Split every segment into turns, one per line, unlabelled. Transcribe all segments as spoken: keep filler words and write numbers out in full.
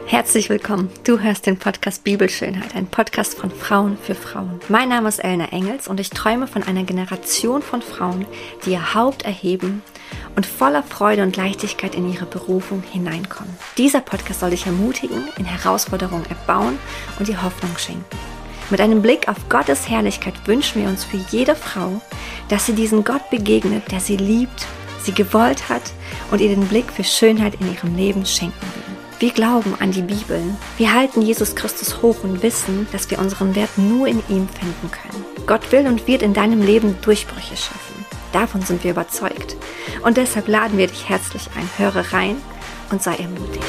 Herzlich willkommen. Du hörst den Podcast Bibelschönheit, ein Podcast von Frauen für Frauen. Mein Name ist Elna Engels und ich träume von einer Generation von Frauen, die ihr Haupt erheben und voller Freude und Leichtigkeit in ihre Berufung hineinkommen. Dieser Podcast soll dich ermutigen, in Herausforderungen erbauen und dir Hoffnung schenken. Mit einem Blick auf Gottes Herrlichkeit wünschen wir uns für jede Frau, dass sie diesen Gott begegnet, der sie liebt, sie gewollt hat und ihr den Blick für Schönheit in ihrem Leben schenken will. Wir glauben an die Bibel. Wir halten Jesus Christus hoch und wissen, dass wir unseren Wert nur in ihm finden können. Gott will und wird in deinem Leben Durchbrüche schaffen. Davon sind wir überzeugt. Und deshalb laden wir dich herzlich ein. Höre rein und sei ermutigt.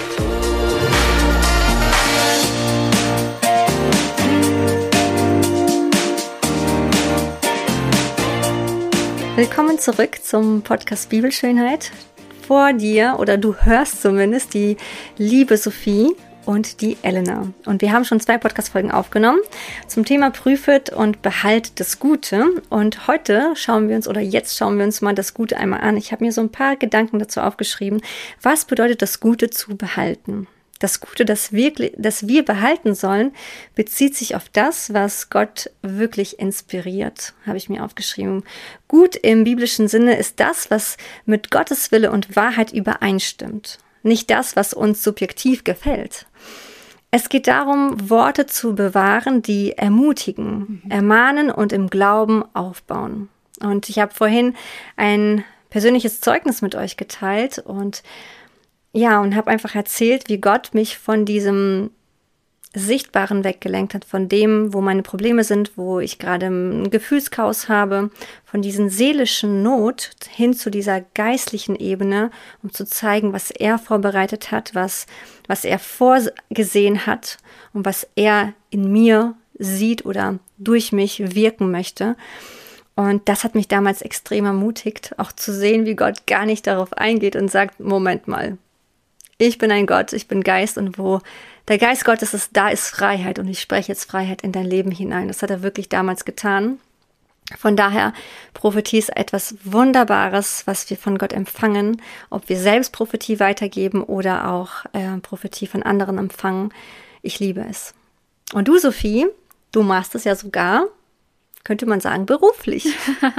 Willkommen zurück zum Podcast Bibelschönheit. Vor dir, oder du hörst zumindest, die liebe Sophie und die Elena. Und wir haben schon zwei Podcast-Folgen aufgenommen zum Thema Prüfet und Behalt das Gute. Und heute schauen wir uns, oder jetzt schauen wir uns mal das Gute einmal an. Ich habe mir so ein paar Gedanken dazu aufgeschrieben. Was bedeutet das Gute zu behalten? Das Gute, das wir, das wir behalten sollen, bezieht sich auf das, was Gott wirklich inspiriert, habe ich mir aufgeschrieben. Gut im biblischen Sinne ist das, was mit Gottes Wille und Wahrheit übereinstimmt. Nicht das, was uns subjektiv gefällt. Es geht darum, Worte zu bewahren, die ermutigen, ermahnen und im Glauben aufbauen. Und ich habe vorhin ein persönliches Zeugnis mit euch geteilt und Ja, und habe einfach erzählt, wie Gott mich von diesem Sichtbaren weggelenkt hat, von dem, wo meine Probleme sind, wo ich gerade ein Gefühlschaos habe, von diesen seelischen Not hin zu dieser geistlichen Ebene, um zu zeigen, was er vorbereitet hat, was, was er vorgesehen hat und was er in mir sieht oder durch mich wirken möchte. Und das hat mich damals extrem ermutigt, auch zu sehen, wie Gott gar nicht darauf eingeht und sagt, Moment mal, ich bin ein Gott, ich bin Geist und wo der Geist Gottes ist, da ist Freiheit und ich spreche jetzt Freiheit in dein Leben hinein. Das hat er wirklich damals getan. Von daher, Prophetie ist etwas Wunderbares, was wir von Gott empfangen, ob wir selbst Prophetie weitergeben oder auch äh, Prophetie von anderen empfangen. Ich liebe es. Und du, Sophie, du machst es ja sogar, könnte man sagen, beruflich.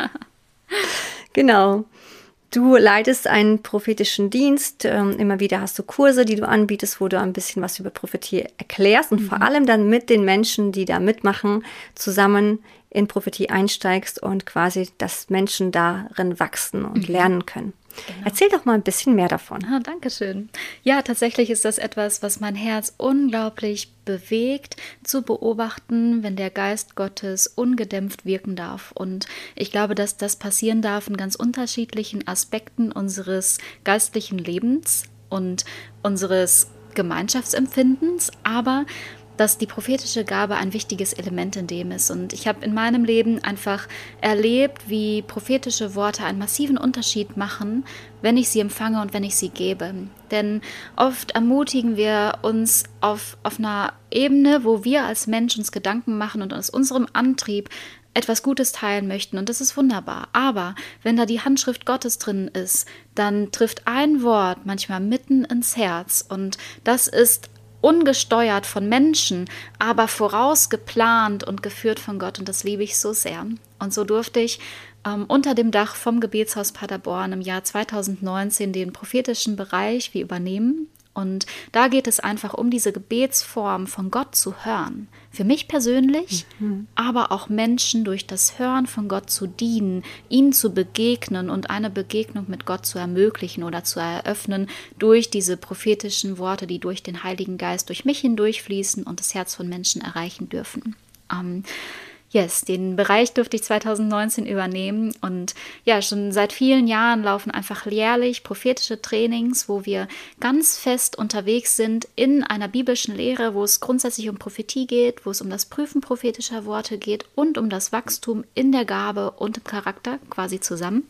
Genau. Du leitest einen prophetischen Dienst, ähm, immer wieder hast du Kurse, die du anbietest, wo du ein bisschen was über Prophetie erklärst und mhm. vor allem dann mit den Menschen, die da mitmachen, zusammen in Prophetie einsteigst und quasi, dass Menschen darin wachsen und mhm. lernen können. Genau. Erzähl doch mal ein bisschen mehr davon.
Ah, danke schön. Ja, tatsächlich ist das etwas, was mein Herz unglaublich bewegt, zu beobachten, wenn der Geist Gottes ungedämpft wirken darf. Und ich glaube, dass das passieren darf in ganz unterschiedlichen Aspekten unseres geistlichen Lebens und unseres Gemeinschaftsempfindens, aber dass die prophetische Gabe ein wichtiges Element in dem ist. Und ich habe in meinem Leben einfach erlebt, wie prophetische Worte einen massiven Unterschied machen, wenn ich sie empfange und wenn ich sie gebe. Denn oft ermutigen wir uns auf, auf einer Ebene, wo wir als Mensch uns Gedanken machen und aus unserem Antrieb etwas Gutes teilen möchten. Und das ist wunderbar. Aber wenn da die Handschrift Gottes drin ist, dann trifft ein Wort manchmal mitten ins Herz. Und das ist ungesteuert von Menschen, aber vorausgeplant und geführt von Gott. Und das liebe ich so sehr. Und so durfte ich ähm, unter dem Dach vom Gebetshaus Paderborn im Jahr zweitausendneunzehn den prophetischen Bereich wie übernehmen. Und da geht es einfach um diese Gebetsform von Gott zu hören. Für mich persönlich, mhm. aber auch Menschen durch das Hören von Gott zu dienen, ihnen zu begegnen und eine Begegnung mit Gott zu ermöglichen oder zu eröffnen durch diese prophetischen Worte, die durch den Heiligen Geist durch mich hindurchfließen und das Herz von Menschen erreichen dürfen. Ähm, Yes, den Bereich durfte ich zweitausendneunzehn übernehmen und ja, schon seit vielen Jahren laufen einfach jährlich prophetische Trainings, wo wir ganz fest unterwegs sind in einer biblischen Lehre, wo es grundsätzlich um Prophetie geht, wo es um das Prüfen prophetischer Worte geht und um das Wachstum in der Gabe und im Charakter quasi zusammen.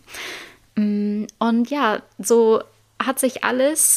Und ja, so hat sich alles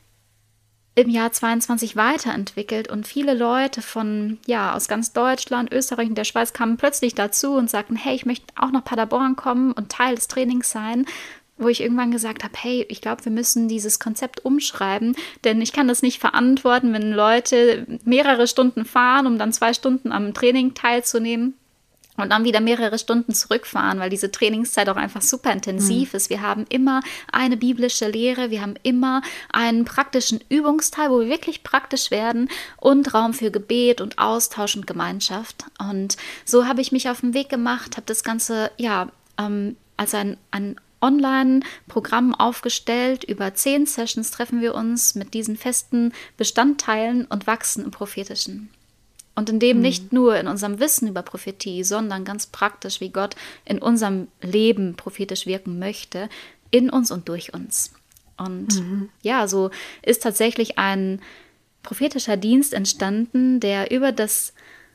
im Jahr zweiundzwanzig weiterentwickelt und viele Leute von, ja, aus ganz Deutschland, Österreich und der Schweiz kamen plötzlich dazu und sagten, hey, ich möchte auch nach Paderborn kommen und Teil des Trainings sein, wo ich irgendwann gesagt habe, hey, ich glaube, wir müssen dieses Konzept umschreiben, denn ich kann das nicht verantworten, wenn Leute mehrere Stunden fahren, um dann zwei Stunden am Training teilzunehmen und dann wieder mehrere Stunden zurückfahren, weil diese Trainingszeit auch einfach super intensiv mhm. ist. Wir haben immer eine biblische Lehre, wir haben immer einen praktischen Übungsteil, wo wir wirklich praktisch werden und Raum für Gebet und Austausch und Gemeinschaft. Und so habe ich mich auf den Weg gemacht, habe das Ganze ja ähm, als ein, ein Online-Programm aufgestellt. Über zehn Sessions treffen wir uns mit diesen festen Bestandteilen und wachsen im Prophetischen. Und in dem mhm. nicht nur in unserem Wissen über Prophetie, sondern ganz praktisch, wie Gott in unserem Leben prophetisch wirken möchte, in uns und durch uns. Und mhm. ja, so ist tatsächlich ein prophetischer Dienst entstanden, der über das,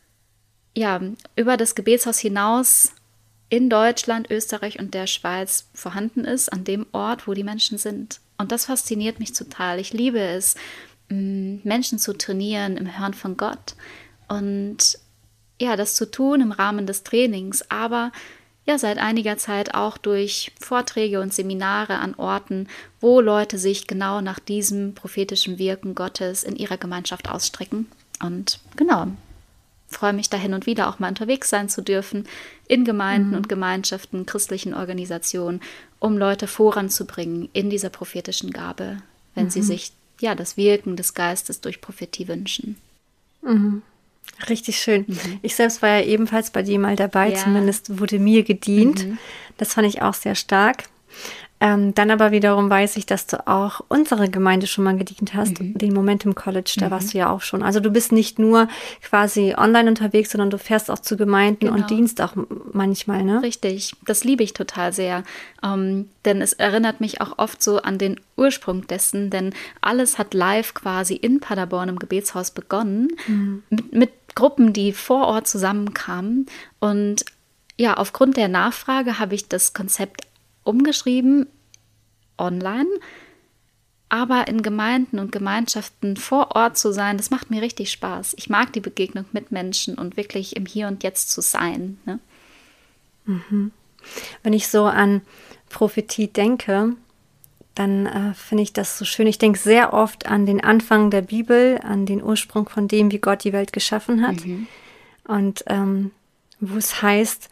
ja, über das Gebetshaus hinaus in Deutschland, Österreich und der Schweiz vorhanden ist, an dem Ort, wo die Menschen sind. Und das fasziniert mich total. Ich liebe es, Menschen zu trainieren im Hören von Gott und ja, das zu tun im Rahmen des Trainings, aber ja, seit einiger Zeit auch durch Vorträge und Seminare an Orten, wo Leute sich genau nach diesem prophetischen Wirken Gottes in ihrer Gemeinschaft ausstrecken. Und genau, freue mich da hin und wieder auch mal unterwegs sein zu dürfen, in Gemeinden mhm. und Gemeinschaften, christlichen Organisationen, um Leute voranzubringen in dieser prophetischen Gabe, wenn mhm. sie sich ja das Wirken des Geistes durch Prophetie wünschen.
Mhm. Richtig schön. Mhm. Ich selbst war ja ebenfalls bei dir mal dabei,
ja.
zumindest wurde mir gedient. Mhm. Das fand ich auch sehr stark. Ähm, dann aber wiederum weiß ich, dass du auch unsere Gemeinde schon mal gedient hast, mhm. den Momentum College, da mhm. warst du ja auch schon. Also du bist nicht nur quasi online unterwegs, sondern du fährst auch zu Gemeinden genau. und dienst auch manchmal, ne?
Richtig, das liebe ich total sehr, ähm, denn es erinnert mich auch oft so an den Ursprung dessen, denn alles hat live quasi in Paderborn im Gebetshaus begonnen, mhm. mit, mit Gruppen, die vor Ort zusammenkamen und ja, aufgrund der Nachfrage habe ich das Konzept umgeschrieben, online, aber in Gemeinden und Gemeinschaften vor Ort zu sein, das macht mir richtig Spaß. Ich mag die Begegnung mit Menschen und wirklich im Hier und Jetzt zu sein. Ne?
Mhm. Wenn ich so an Prophetie denke, dann äh, finde ich das so schön. Ich denke sehr oft an den Anfang der Bibel, an den Ursprung von dem, wie Gott die Welt geschaffen hat. Mhm. Und ähm, wo es heißt,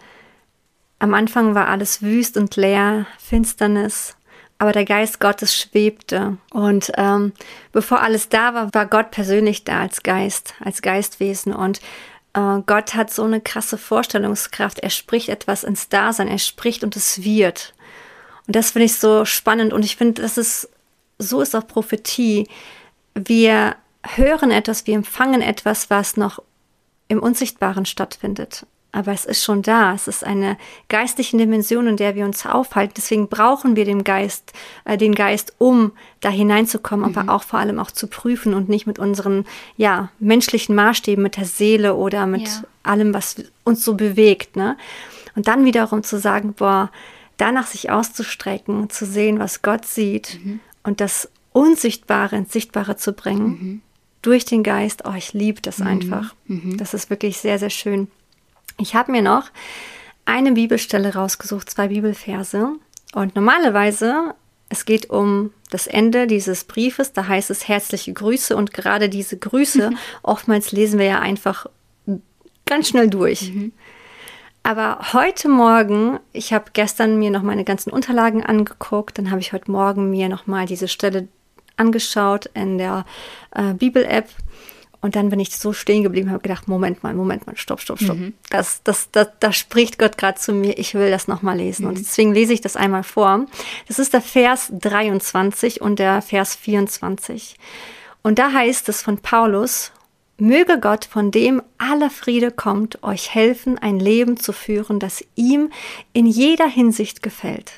am Anfang war alles wüst und leer, Finsternis, aber der Geist Gottes schwebte. Und ähm, bevor alles da war, war Gott persönlich da als Geist, als Geistwesen. Und äh, Gott hat so eine krasse Vorstellungskraft. Er spricht etwas ins Dasein, er spricht und es wird. Und das finde ich so spannend. Und ich finde, das ist, so ist auch Prophetie. Wir hören etwas, wir empfangen etwas, was noch im Unsichtbaren stattfindet. Aber es ist schon da. Es ist eine geistliche Dimension, in der wir uns aufhalten. Deswegen brauchen wir den Geist, äh, den Geist, um da hineinzukommen, mhm. aber auch vor allem auch zu prüfen und nicht mit unseren ja, menschlichen Maßstäben, mit der Seele oder mit ja. allem, was uns so bewegt. Ne? Und dann wiederum zu sagen, boah, danach sich auszustrecken, zu sehen, was Gott sieht mhm. und das Unsichtbare ins Sichtbare zu bringen mhm. durch den Geist. Oh, ich liebe das mhm. einfach. Mhm. Das ist wirklich sehr, sehr schön. Ich habe mir noch eine Bibelstelle rausgesucht, zwei Bibelverse. Und normalerweise, es geht um das Ende dieses Briefes, da heißt es herzliche Grüße. Und gerade diese Grüße, mhm. oftmals lesen wir ja einfach ganz schnell durch. Mhm. Aber heute Morgen, ich habe gestern mir noch meine ganzen Unterlagen angeguckt, dann habe ich heute Morgen mir noch mal diese Stelle angeschaut in der äh, Bibel-App. Und dann bin ich so stehen geblieben und habe gedacht, Moment mal, Moment mal, stopp, stopp, stopp. Mhm. Das, das, das, das spricht Gott gerade zu mir, ich will das nochmal lesen. Mhm. Und deswegen lese ich das einmal vor. Das ist der Vers dreiundzwanzig und der Vers vierundzwanzig. Und da heißt es von Paulus, möge Gott, von dem aller Friede kommt, euch helfen, ein Leben zu führen, das ihm in jeder Hinsicht gefällt.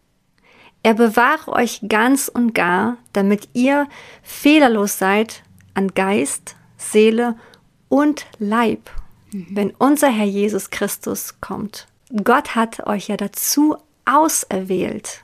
Er bewahre euch ganz und gar, damit ihr fehlerlos seid an Geist, Seele und Leib, mhm. wenn unser Herr Jesus Christus kommt. Gott hat euch ja dazu auserwählt.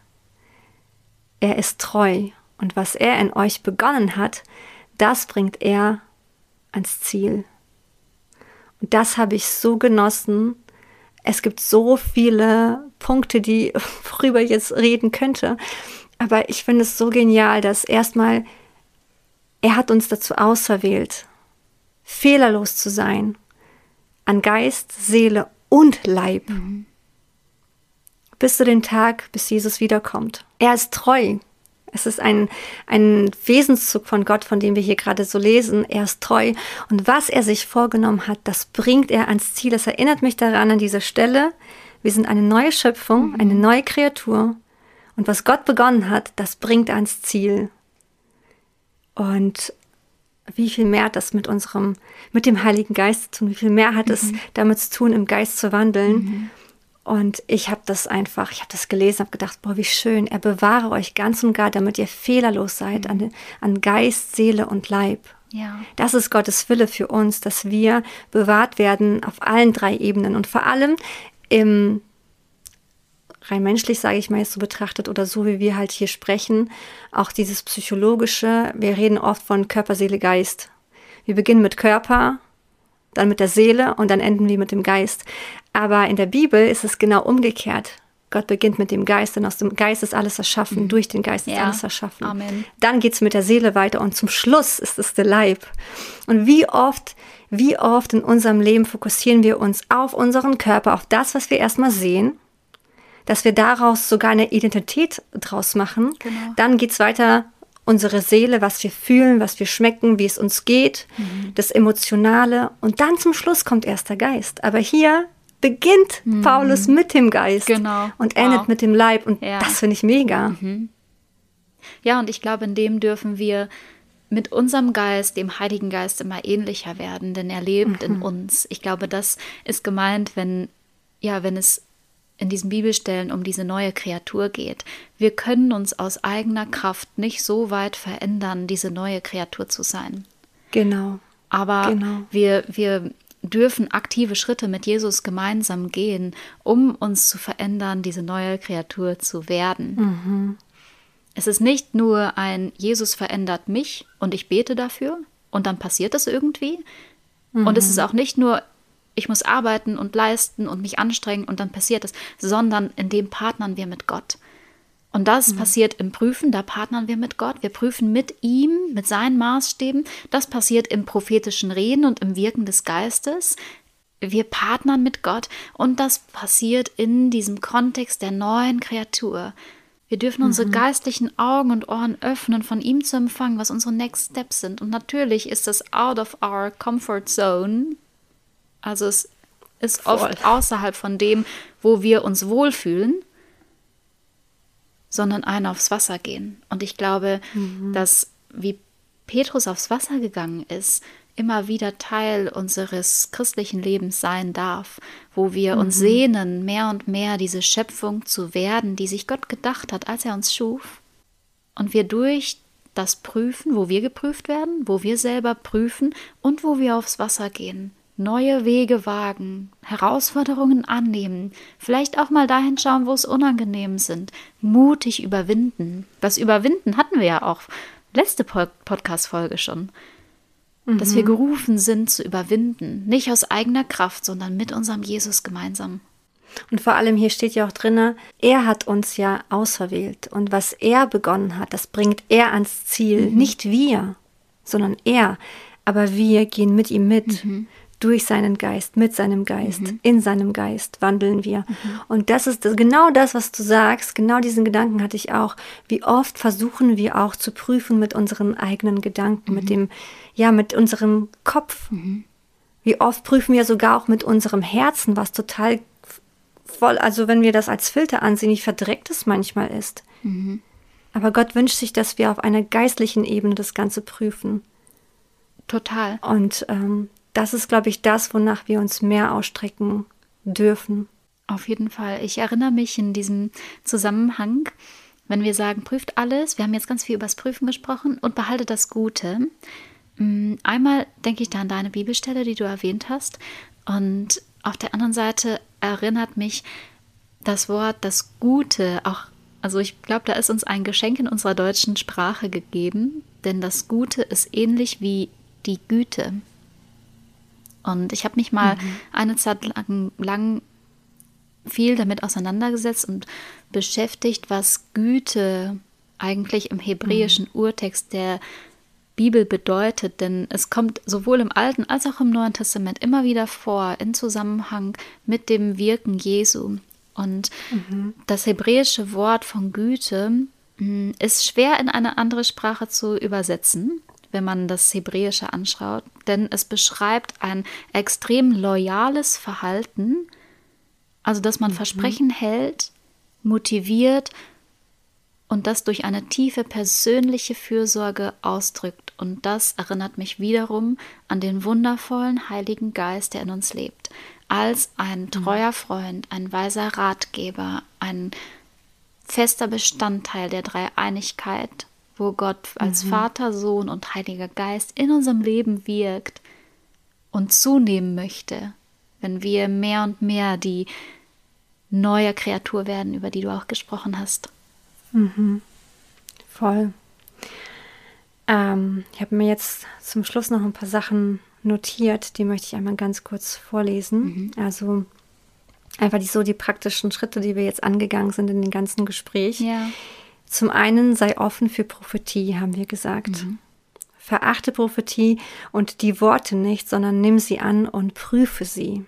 Er ist treu und was er in euch begonnen hat, das bringt er ans Ziel. Und das habe ich so genossen es gibt so viele Punkte, die, worüber ich jetzt reden könnte. Aber ich finde es so genial, dass erstmal, er hat uns dazu auserwählt, fehlerlos zu sein, an Geist, Seele und Leib. Mhm. Bis zu dem Tag, bis Jesus wiederkommt. Er ist treu. Es ist ein, ein Wesenszug von Gott, von dem wir hier gerade so lesen. Er ist treu. Und was er sich vorgenommen hat, das bringt er ans Ziel. Das erinnert mich daran, an diese Stelle. Wir sind eine neue Schöpfung, mhm. eine neue Kreatur. Und was Gott begonnen hat, das bringt er ans Ziel. Und wie viel mehr hat das mit unserem, mit dem Heiligen Geist zu tun? Wie viel mehr hat mhm. es damit zu tun, im Geist zu wandeln? Mhm. Und ich habe das einfach, ich habe das gelesen, habe gedacht, boah, wie schön. Er bewahre euch ganz und gar, damit ihr fehlerlos seid mhm. an, an Geist, Seele und Leib.
Ja.
Das ist Gottes Wille für uns, dass wir bewahrt werden auf allen drei Ebenen. Und vor allem im, rein menschlich, sage ich mal jetzt so betrachtet, oder so, wie wir halt hier sprechen, auch dieses Psychologische. Wir reden oft von Körper, Seele, Geist. Wir beginnen mit Körper, dann mit der Seele und dann enden wir mit dem Geist. Aber in der Bibel ist es genau umgekehrt. Gott beginnt mit dem Geist, denn aus dem Geist ist alles erschaffen, mhm. durch den Geist ist ja. alles erschaffen.
Amen.
Dann geht es mit der Seele weiter und zum Schluss ist es der Leib. Und wie oft, wie oft in unserem Leben fokussieren wir uns auf unseren Körper, auf das, was wir erstmal sehen, dass wir daraus sogar eine Identität draus machen.
Genau.
Dann geht es weiter, unsere Seele, was wir fühlen, was wir schmecken, wie es uns geht, mhm. das Emotionale. Und dann zum Schluss kommt erst der Geist. Aber hier beginnt mhm. Paulus mit dem Geist
genau.
und endet
wow.
mit dem Leib. Und
ja.
das finde ich mega.
Mhm. Ja, und ich glaube, in dem dürfen wir mit unserem Geist, dem Heiligen Geist, immer ähnlicher werden, denn er lebt mhm. in uns. Ich glaube, das ist gemeint, wenn, ja, wenn es in diesen Bibelstellen um diese neue Kreatur geht. Wir können uns aus eigener Kraft nicht so weit verändern, diese neue Kreatur zu sein.
Genau.
Aber
genau.
wir, wir dürfen aktive Schritte mit Jesus gemeinsam gehen, um uns zu verändern, diese neue Kreatur zu werden.
Mhm.
Es ist nicht nur ein Jesus verändert mich und ich bete dafür und dann passiert es irgendwie. Mhm. Und es ist auch nicht nur, ich muss arbeiten und leisten und mich anstrengen und dann passiert es, sondern in dem partnern wir mit Gott. Und das mhm. passiert im Prüfen, da partnern wir mit Gott. Wir prüfen mit ihm, mit seinen Maßstäben. Das passiert im prophetischen Reden und im Wirken des Geistes. Wir partnern mit Gott und das passiert in diesem Kontext der neuen Kreatur. Wir dürfen mhm. unsere geistlichen Augen und Ohren öffnen, von ihm zu empfangen, was unsere Next Steps sind. Und natürlich ist das out of our comfort zone. Also es ist Voll. oft außerhalb von dem, wo wir uns wohlfühlen, sondern ein aufs Wasser gehen. Und ich glaube, mhm. dass wie Petrus aufs Wasser gegangen ist, immer wieder Teil unseres christlichen Lebens sein darf, wo wir mhm. uns sehnen, mehr und mehr diese Schöpfung zu werden, die sich Gott gedacht hat, als er uns schuf. Und wir durch das Prüfen, wo wir geprüft werden, wo wir selber prüfen und wo wir aufs Wasser gehen, neue Wege wagen, Herausforderungen annehmen, vielleicht auch mal dahin schauen, wo es unangenehm sind, mutig überwinden. Das Überwinden hatten wir ja auch letzte Podcast-Folge schon, mhm. dass wir gerufen sind zu überwinden, nicht aus eigener Kraft, sondern mit unserem Jesus gemeinsam.
Und vor allem hier steht ja auch drin, er hat uns ja auserwählt und was er begonnen hat, das bringt er ans Ziel, mhm. nicht wir, sondern er, aber wir gehen mit ihm mit. Mhm. Durch seinen Geist, mit seinem Geist, mhm. in seinem Geist wandeln wir. Mhm. Und das ist genau das, was du sagst, genau diesen Gedanken hatte ich auch. Wie oft versuchen wir auch zu prüfen mit unseren eigenen Gedanken, mhm. mit dem, ja, mit unserem Kopf. Mhm. Wie oft prüfen wir sogar auch mit unserem Herzen, was total voll, also wenn wir das als Filter ansehen, wie verdreckt es manchmal ist. Mhm. Aber Gott wünscht sich, dass wir auf einer geistlichen Ebene das Ganze prüfen.
Total.
Und ähm, das ist, glaube ich, das, wonach wir uns mehr ausstrecken dürfen.
Auf jeden Fall. Ich erinnere mich in diesem Zusammenhang, wenn wir sagen, prüft alles, wir haben jetzt ganz viel über das Prüfen gesprochen und behaltet das Gute. Einmal denke ich da an deine Bibelstelle, die du erwähnt hast, und auf der anderen Seite erinnert mich das Wort, das Gute, auch, also ich glaube, da ist uns ein Geschenk in unserer deutschen Sprache gegeben, denn das Gute ist ähnlich wie die Güte. Und ich habe mich mal mhm. eine Zeit lang, lang viel damit auseinandergesetzt und beschäftigt, was Güte eigentlich im hebräischen mhm. Urtext der Bibel bedeutet, denn es kommt sowohl im Alten als auch im Neuen Testament immer wieder vor in Zusammenhang mit dem Wirken Jesu. Und mhm. das hebräische Wort von Güte mh, ist schwer in eine andere Sprache zu übersetzen, wenn man das Hebräische anschaut, denn es beschreibt ein extrem loyales Verhalten, also dass man mhm. Versprechen hält, motiviert und das durch eine tiefe persönliche Fürsorge ausdrückt. Und das erinnert mich wiederum an den wundervollen Heiligen Geist, der in uns lebt, als ein treuer Freund, ein weiser Ratgeber, ein fester Bestandteil der Dreieinigkeit, wo Gott als mhm. Vater, Sohn und Heiliger Geist in unserem Leben wirkt und zunehmen möchte, wenn wir mehr und mehr die neue Kreatur werden, über die du auch gesprochen hast.
Mhm. Voll. Ähm, ich habe mir jetzt zum Schluss noch ein paar Sachen notiert, die möchte ich einmal ganz kurz vorlesen. Mhm. Also einfach die, so die praktischen Schritte, die wir jetzt angegangen sind in dem ganzen Gespräch.
Ja.
Zum einen sei offen für Prophetie, haben wir gesagt. Mhm. Verachte Prophetie und die Worte nicht, sondern nimm sie an und prüfe sie.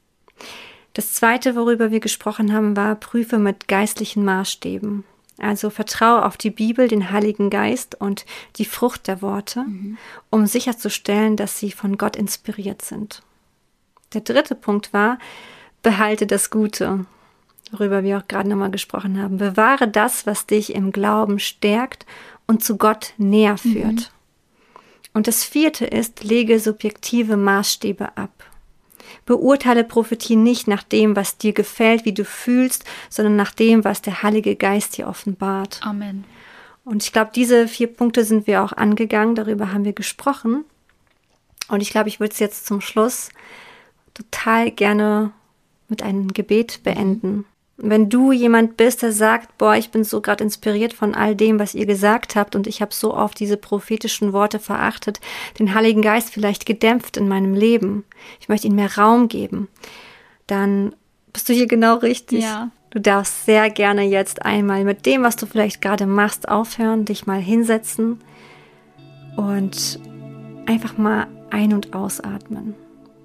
Das zweite, worüber wir gesprochen haben, war, prüfe mit geistlichen Maßstäben. Also vertraue auf die Bibel, den Heiligen Geist und die Frucht der Worte, mhm. um sicherzustellen, dass sie von Gott inspiriert sind. Der dritte Punkt war, behalte das Gute, worüber wir auch gerade nochmal gesprochen haben. Bewahre das, was dich im Glauben stärkt und zu Gott näher führt. Mhm. Und das vierte ist, lege subjektive Maßstäbe ab. Beurteile Prophetie nicht nach dem, was dir gefällt, wie du fühlst, sondern nach dem, was der Heilige Geist dir offenbart.
Amen.
Und ich glaube, diese vier Punkte sind wir auch angegangen, darüber haben wir gesprochen. Und ich glaube, ich würde es jetzt zum Schluss total gerne mit einem Gebet beenden. Wenn du jemand bist, der sagt, boah, ich bin so gerade inspiriert von all dem, was ihr gesagt habt und ich habe so oft diese prophetischen Worte verachtet, den Heiligen Geist vielleicht gedämpft in meinem Leben, ich möchte ihm mehr Raum geben, dann bist du hier genau richtig.
Ja.
Du darfst sehr gerne jetzt einmal mit dem, was du vielleicht gerade machst, aufhören, dich mal hinsetzen und einfach mal ein- und ausatmen.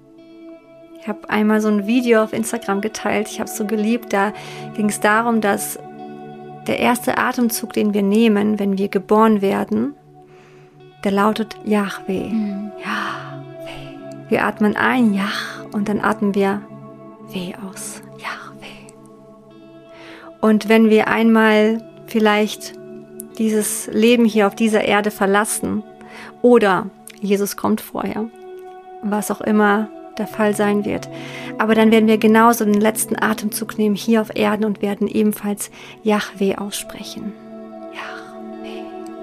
Ich habe einmal so ein Video auf Instagram geteilt, ich habe es so geliebt, da ging es darum, dass der erste Atemzug, den wir nehmen, wenn wir geboren werden, der lautet Jahwe. Mhm. Jahwe. Wir atmen ein, Jach, und dann atmen wir Weh aus. Jahwe. Und wenn wir einmal vielleicht dieses Leben hier auf dieser Erde verlassen oder Jesus kommt vorher, was auch immer der Fall sein wird. Aber dann werden wir genauso den letzten Atemzug nehmen hier auf Erden und werden ebenfalls Jahwe aussprechen. Jahwe.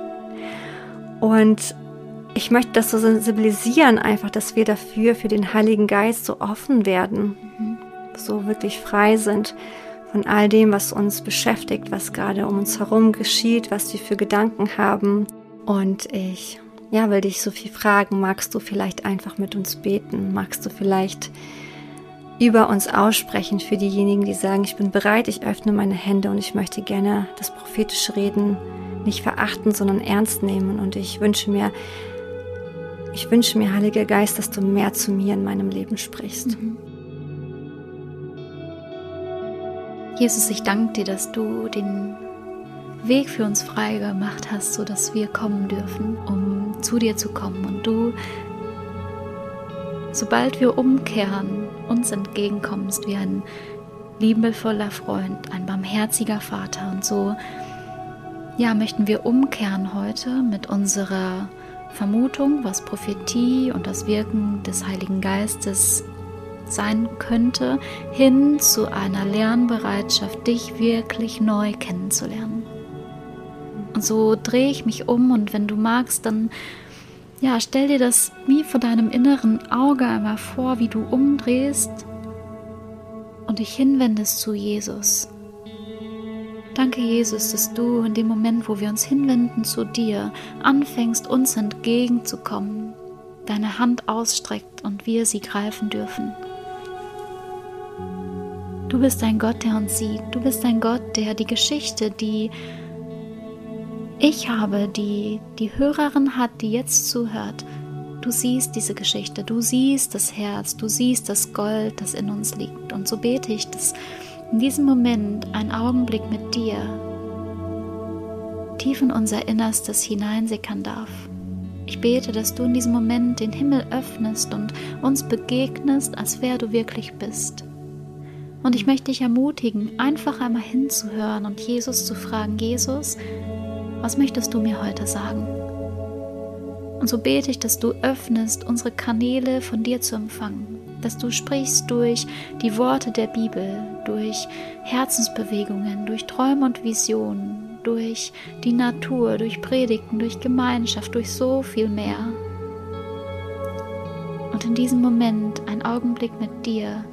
Und ich möchte das so sensibilisieren, einfach, dass wir dafür, für den Heiligen Geist so offen werden, mhm. so wirklich frei sind von all dem, was uns beschäftigt, was gerade um uns herum geschieht, was wir für Gedanken haben. Und ich Ja, will dich so viel fragen, magst du vielleicht einfach mit uns beten? Magst du vielleicht über uns aussprechen für diejenigen, die sagen, ich bin bereit, ich öffne meine Hände und ich möchte gerne das prophetische Reden nicht verachten, sondern ernst nehmen. Und ich wünsche mir, ich wünsche mir, Heiliger Geist, dass du mehr zu mir in meinem Leben sprichst.
Mhm. Jesus, ich danke dir, dass du den Weg für uns frei gemacht hast, sodass wir kommen dürfen, um zu dir zu kommen. Und du, sobald wir umkehren, uns entgegenkommst wie ein liebevoller Freund, ein barmherziger Vater. Und so, ja, möchten wir umkehren heute mit unserer Vermutung, was Prophetie und das Wirken des Heiligen Geistes sein könnte, hin zu einer Lernbereitschaft, dich wirklich neu kennenzulernen. Und so drehe ich mich um und wenn du magst, dann ja, stell dir das wie vor deinem inneren Auge einmal vor, wie du umdrehst und dich hinwendest zu Jesus. Danke, Jesus, dass du in dem Moment, wo wir uns hinwenden zu dir, anfängst, uns entgegenzukommen, deine Hand ausstreckt und wir sie greifen dürfen. Du bist ein Gott, der uns sieht. Du bist ein Gott, der die Geschichte, die ich habe, die die Hörerin hat, die jetzt zuhört, du siehst diese Geschichte, du siehst das Herz, du siehst das Gold, das in uns liegt. Und so bete ich, dass in diesem Moment ein Augenblick mit dir tief in unser Innerstes hineinsickern darf. Ich bete, dass du in diesem Moment den Himmel öffnest und uns begegnest, als wer du wirklich bist. Und ich möchte dich ermutigen, einfach einmal hinzuhören und Jesus zu fragen: Jesus, was möchtest du mir heute sagen? Und so bete ich, dass du öffnest, unsere Kanäle von dir zu empfangen, dass du sprichst durch die Worte der Bibel, durch Herzensbewegungen, durch Träume und Visionen, durch die Natur, durch Predigten, durch Gemeinschaft, durch so viel mehr. Und in diesem Moment ein Augenblick mit dir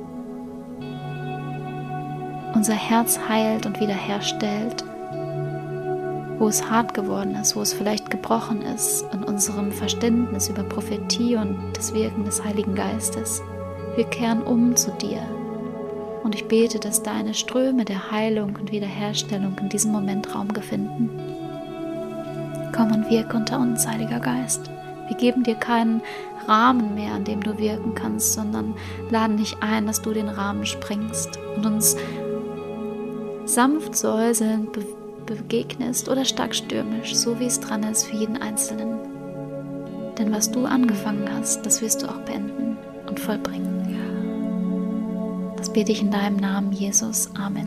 unser Herz heilt und wiederherstellt, wo es hart geworden ist, wo es vielleicht gebrochen ist in unserem Verständnis über Prophetie und das Wirken des Heiligen Geistes. Wir kehren um zu dir und ich bete, dass deine Ströme der Heilung und Wiederherstellung in diesem Moment Raum finden. Komm und wirke unter uns, Heiliger Geist. Wir geben dir keinen Rahmen mehr, an dem du wirken kannst, sondern laden dich ein, dass du den Rahmen springst und uns sanft säuselnd be- begegnest oder stark stürmisch, so wie es dran ist für jeden Einzelnen. Denn was du angefangen hast, das wirst du auch beenden und vollbringen. Das bete ich in deinem Namen, Jesus. Amen.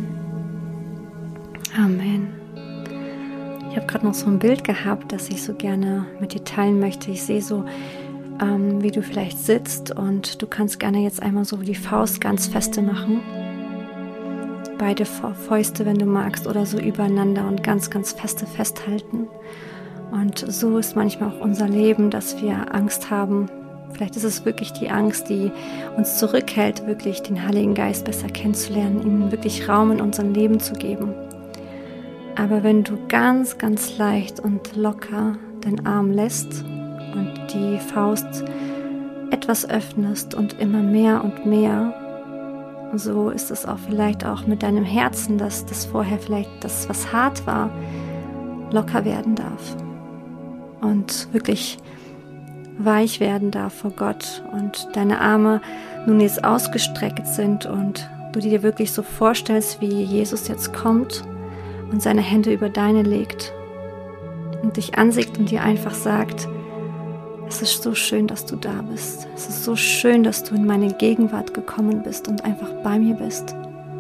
Amen. Ich habe gerade noch so ein Bild gehabt, das ich so gerne mit dir teilen möchte. Ich sehe so, ähm, wie du vielleicht sitzt und du kannst gerne jetzt einmal so die Faust ganz feste machen. Beide Fäuste, wenn du magst, oder so übereinander und ganz, ganz feste festhalten. Und so ist manchmal auch unser Leben, dass wir Angst haben. Vielleicht ist es wirklich die Angst, die uns zurückhält, wirklich den Heiligen Geist besser kennenzulernen, ihm wirklich Raum in unserem Leben zu geben. Aber wenn du ganz, ganz leicht und locker den Arm lässt und die Faust etwas öffnest und immer mehr und mehr, so ist es auch vielleicht auch mit deinem Herzen, dass das vorher vielleicht das, was hart war, locker werden darf und wirklich weich werden darf vor Gott und deine Arme nun jetzt ausgestreckt sind und du dir wirklich so vorstellst, wie Jesus jetzt kommt und seine Hände über deine legt und dich ansieht und dir einfach sagt: Es ist so schön, dass du da bist. Es ist so schön, dass du in meine Gegenwart gekommen bist und einfach bei mir bist.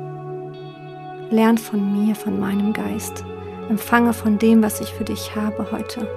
Lern von mir, von meinem Geist. Empfange von dem, was ich für dich habe heute.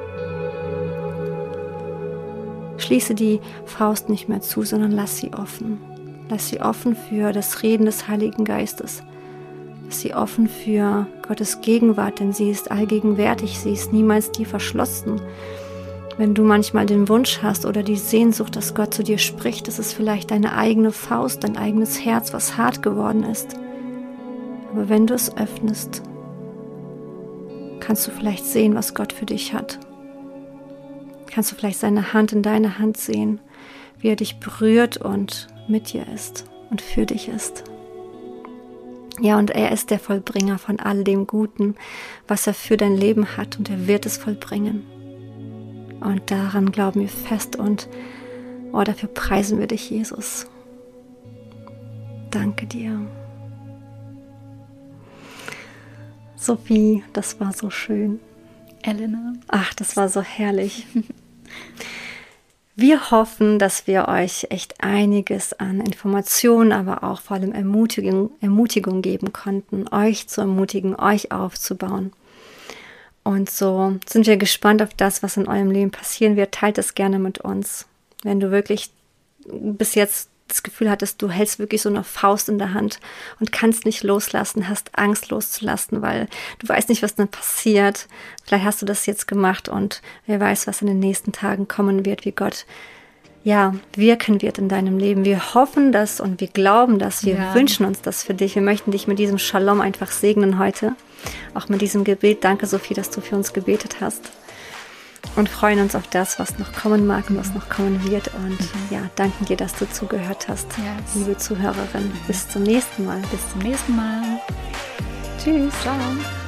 Schließe die Faust nicht mehr zu, sondern lass sie offen. Lass sie offen für das Reden des Heiligen Geistes. Lass sie offen für Gottes Gegenwart, denn sie ist allgegenwärtig, sie ist niemals dir verschlossen. Wenn du manchmal den Wunsch hast oder die Sehnsucht, dass Gott zu dir spricht, das ist vielleicht deine eigene Faust, dein eigenes Herz, was hart geworden ist. Aber wenn du es öffnest, kannst du vielleicht sehen, was Gott für dich hat. Kannst du vielleicht seine Hand in deine Hand sehen, wie er dich berührt und mit dir ist und für dich ist. Ja, und er ist der Vollbringer von all dem Guten, was er für dein Leben hat, und er wird es vollbringen. Und daran glauben wir fest und oh, dafür preisen wir dich, Jesus. Danke dir. Sophie, das war so schön.
Elena.
Ach, das war so herrlich. Wir hoffen, dass wir euch echt einiges an Informationen, aber auch vor allem Ermutigung, Ermutigung geben konnten, euch zu ermutigen, euch aufzubauen. Und so sind wir gespannt auf das, was in eurem Leben passieren wird. Teilt es gerne mit uns. Wenn du wirklich bis jetzt das Gefühl hattest, du hältst wirklich so eine Faust in der Hand und kannst nicht loslassen, hast Angst loszulassen, weil du weißt nicht, was dann passiert. Vielleicht hast du das jetzt gemacht und wer weiß, was in den nächsten Tagen kommen wird, wie Gott ja wirken wird in deinem Leben. Wir hoffen das und wir glauben das, wir ja. wünschen uns das für dich. Wir möchten dich mit diesem Shalom einfach segnen heute, auch mit diesem Gebet. Danke, Sophie, dass du für uns gebetet hast. und freuen uns auf das, was noch kommen mag und was noch kommen wird. Und mhm. ja, danken dir, dass du zugehört hast, yes. liebe Zuhörerin. Mhm. Bis zum nächsten Mal.
Bis zum nächsten Mal.
Tschüss.
Ciao.